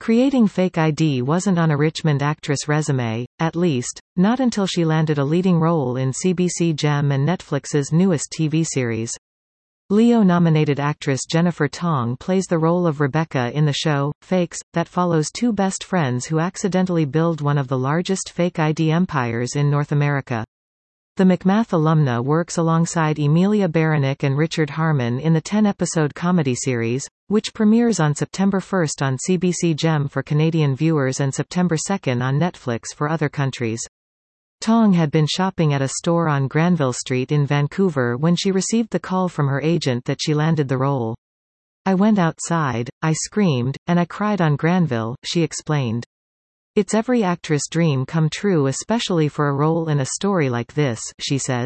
Creating fake ID wasn't on a Richmond actress' resume, at least, not until she landed a leading role in CBC Gem and Netflix's newest TV series. Leo-nominated actress Jennifer Tong plays the role of Rebecca in the show, Fakes, that follows two best friends who accidentally build one of the largest fake ID empires in North America. The McMath alumna works alongside Emilia Baranek and Richard Harmon in the 10-episode comedy series, which premieres on September 1 on CBC Gem for Canadian viewers and September 2 on Netflix for other countries. Tong had been shopping at a store on Granville Street in Vancouver when she received the call from her agent that she landed the role. "I went outside, I screamed, and I cried on Granville," she explained. "It's every actress' dream come true, especially for a role in a story like this," she says.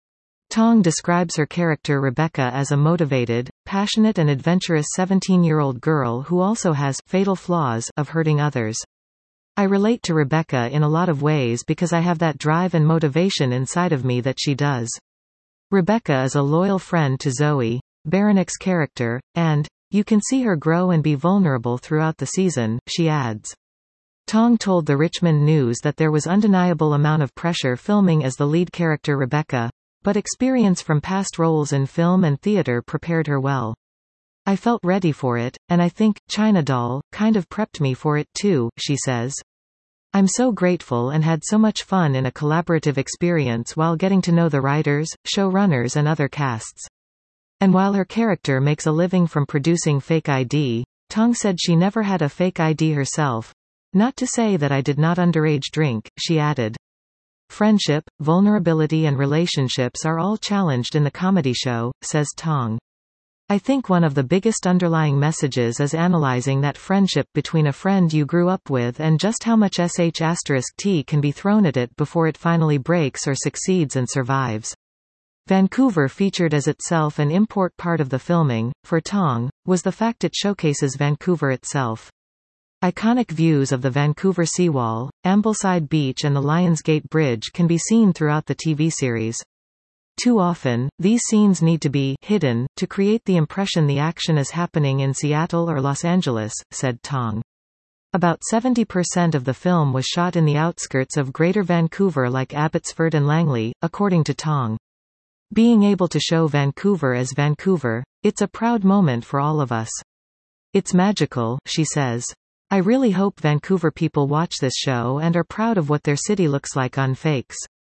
Tong describes her character Rebecca as a motivated, passionate and adventurous 17-year-old girl who also has fatal flaws of hurting others. "I relate to Rebecca in a lot of ways because I have that drive and motivation inside of me that she does." Rebecca is a loyal friend to Zoe, Baranek's character, and you can see her grow and be vulnerable throughout the season, she adds. Tong told the Richmond News that there was undeniable amount of pressure filming as the lead character Rebecca, but experience from past roles in film and theater prepared her well. "I felt ready for it, and I think China Doll kind of prepped me for it too," she says. "I'm so grateful and had so much fun in a collaborative experience while getting to know the writers, showrunners and other casts." And while her character makes a living from producing fake ID, Tong said she never had a fake ID herself. "Not to say that I did not underage drink," she added. Friendship, vulnerability and relationships are all challenged in the comedy show, says Tong. "I think one of the biggest underlying messages is analyzing that friendship between a friend you grew up with and just how much sh*t can be thrown at it before it finally breaks or succeeds and survives." Vancouver featured as itself an important part of the filming, for Tong, was the fact it showcases Vancouver itself. Iconic views of the Vancouver seawall, Ambleside Beach and the Lionsgate Bridge can be seen throughout the TV series. Too often, these scenes need to be hidden to create the impression the action is happening in Seattle or Los Angeles, said Tong. About 70% of the film was shot in the outskirts of Greater Vancouver like Abbotsford and Langley, according to Tong. "Being able to show Vancouver as Vancouver, it's a proud moment for all of us. It's magical," she says. "I really hope Vancouver people watch this show and are proud of what their city looks like on Fakes."